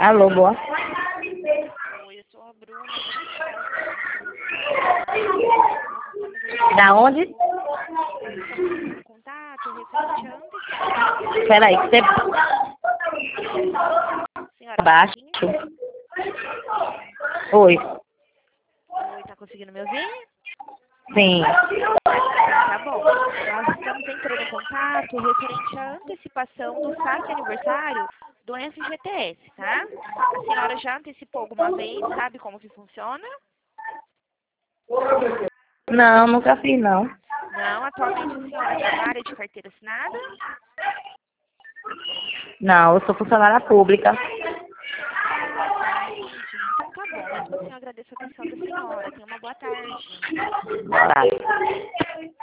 Alô, boa. Oi, eu sou a Bruna. Da onde? Contato referente a antecipação. Peraí, que você... Senhora, Baixo. Marquinhos? Oi. Oi, tá conseguindo me ouvir? Sim. Tá bom. Nós estamos entrando em contato referente à antecipação do saque aniversário do FGTS, tá? A senhora já antecipou alguma vez? Sabe como que funciona? Não, nunca fiz, não. Não, atualmente a senhora é funcionária de carteira assinada? Não, eu sou funcionária pública. Ah, tá, entendi. Então tá bom. Mesmo assim, eu agradeço a atenção da senhora. Tenha uma boa tarde. Tá.